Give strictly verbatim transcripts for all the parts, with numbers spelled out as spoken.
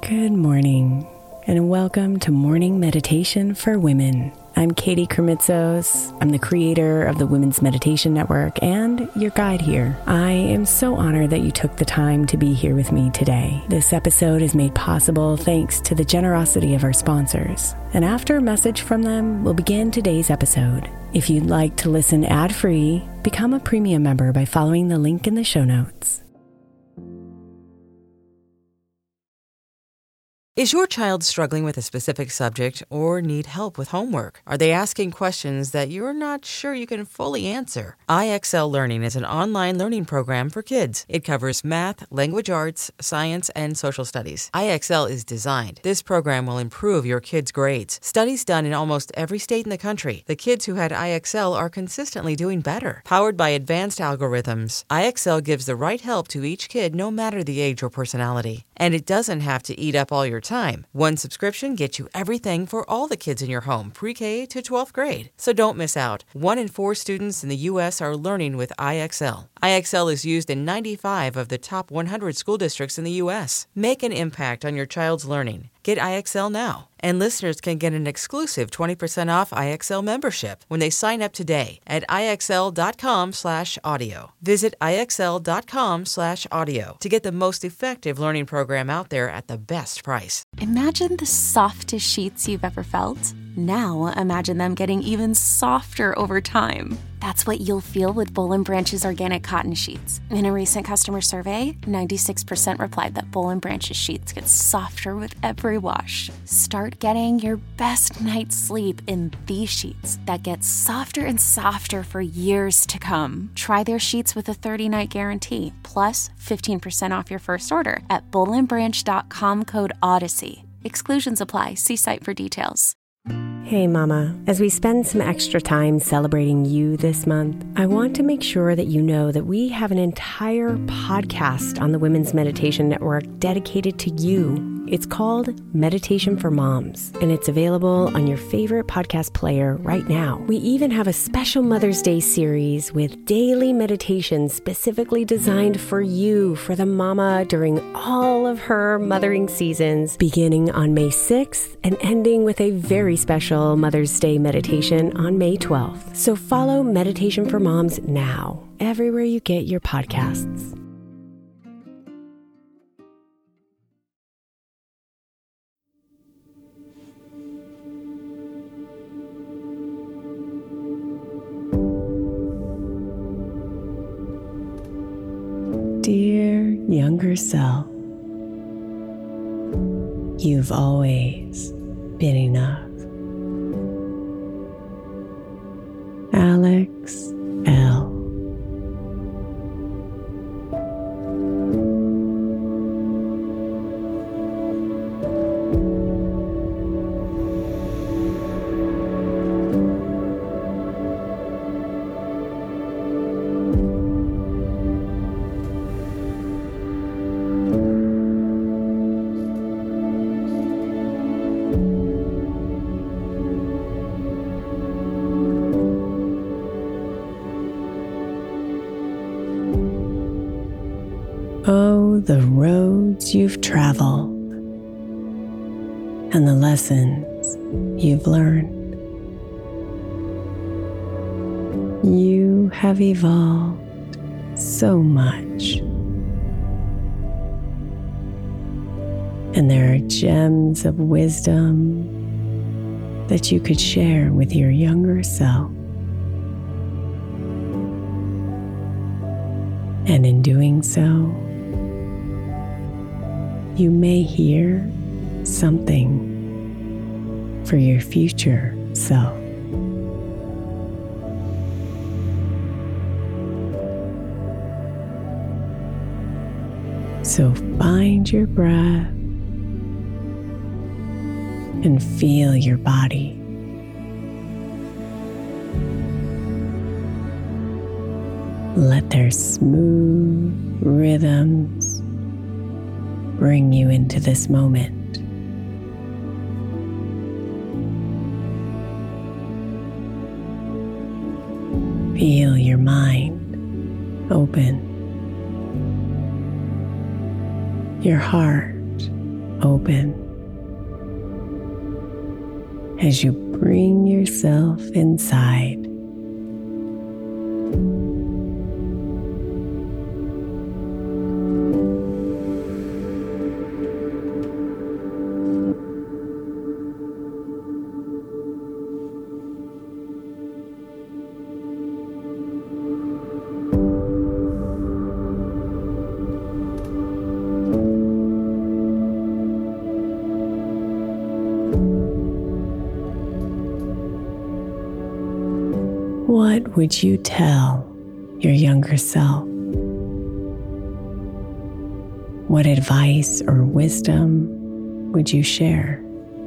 Good morning, and welcome to Morning Meditation for Women. I'm Katie Kremitzos. I'm the creator of the Women's Meditation Network and your guide here. I am so honored that you took the time to be here with me today. This episode is made possible thanks to the generosity of our sponsors. And after a message from them, we'll begin today's episode. If you'd like to listen ad-free, become a premium member by following the link in the show notes. Is your child struggling with a specific subject or need help with homework? Are they asking questions that you're not sure you can fully answer? I X L Learning is an online learning program for kids. It covers math, language arts, science, and social studies. I X L is designed. This program will improve your kids' grades. Studies done in almost every state in the country. The kids who had I X L are consistently doing better. Powered by advanced algorithms, I X L gives the right help to each kid no matter the age or personality. And it doesn't have to eat up all your time. One subscription gets you everything for all the kids in your home, pre-K to twelfth grade. So don't miss out. One in four students in the U S are learning with I X L. I X L is used in ninety-five of the top one hundred school districts in the U S. Make an impact on your child's learning. Get I X L now. And listeners can get an exclusive twenty percent off I X L membership when they sign up today at IXL.com slash audio. Visit IXL.com slash audio to get the most effective learning program out there at the best price. Imagine the softest sheets you've ever felt. Now imagine them getting even softer over time. That's what you'll feel with Boll and Branch's organic cotton sheets. In a recent customer survey, ninety-six percent replied that Boll and Branch's sheets get softer with every wash. Start getting your best night's sleep in these sheets that get softer and softer for years to come. Try their sheets with a thirty-night guarantee, plus fifteen percent off your first order at boll and branch dot com code Odyssey. Exclusions apply. See site for details. Hey Mama, as we spend some extra time celebrating you this month, I want to make sure that you know that we have an entire podcast on the Women's Meditation Network dedicated to you. It's called Meditation for Moms, and it's available on your favorite podcast player right now. We even have a special Mother's Day series with daily meditations specifically designed for you, for the mama, during all of her mothering seasons, beginning on May sixth and ending with a very special Mother's Day meditation on May twelfth. So follow Meditation for Moms now, everywhere you get your podcasts. Dear younger self, you've always been enough. Alex L. Oh, the roads you've traveled and the lessons you've learned. You have evolved so much. And there are gems of wisdom that you could share with your younger self. And in doing so, you may hear something for your future self. So find your breath and feel your body. Let their smooth rhythms bring you into this moment. Feel your mind open, your heart open as you bring yourself inside. What would you tell your younger self? What advice or wisdom would you share?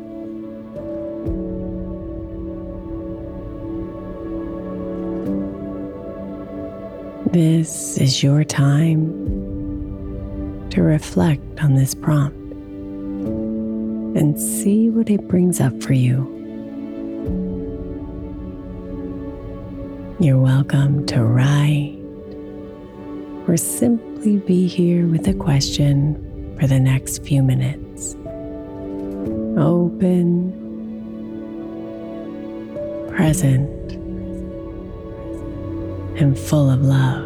This is your time to reflect on this prompt and see what it brings up for you. You're welcome to write or simply be here with a question for the next few minutes. Open, present, and full of love.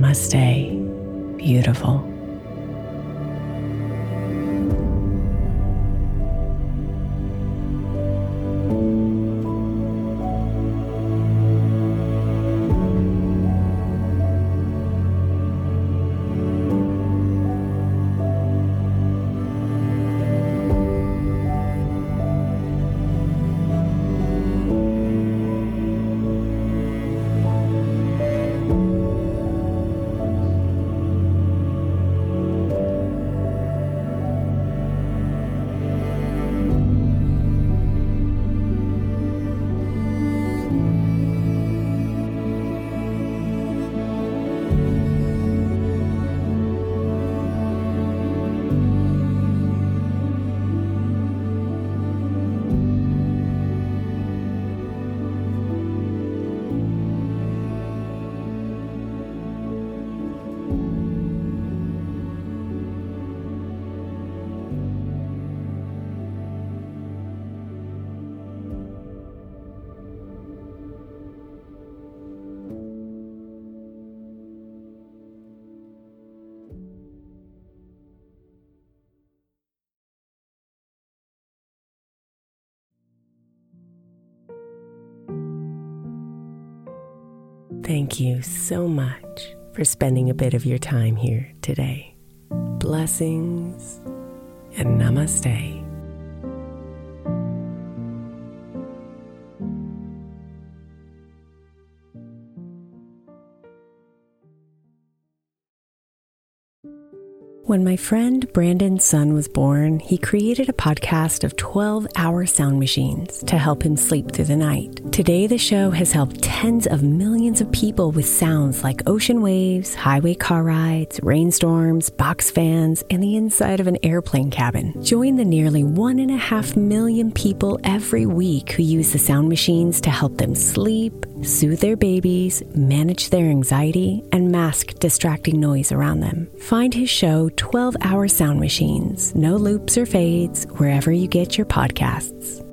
Namaste, beautiful. Thank you so much for spending a bit of your time here today. Blessings and namaste. When my friend Brandon's son was born, he created a podcast of twelve-hour sound machines to help him sleep through the night. Today, the show has helped tens of millions of people with sounds like ocean waves, highway car rides, rainstorms, box fans, and the inside of an airplane cabin. Join the nearly one and a half million people every week who use the sound machines to help them sleep, soothe their babies, manage their anxiety, and mask distracting noise around them. Find his show, twelve-hour Sound Machines, no loops or fades, wherever you get your podcasts.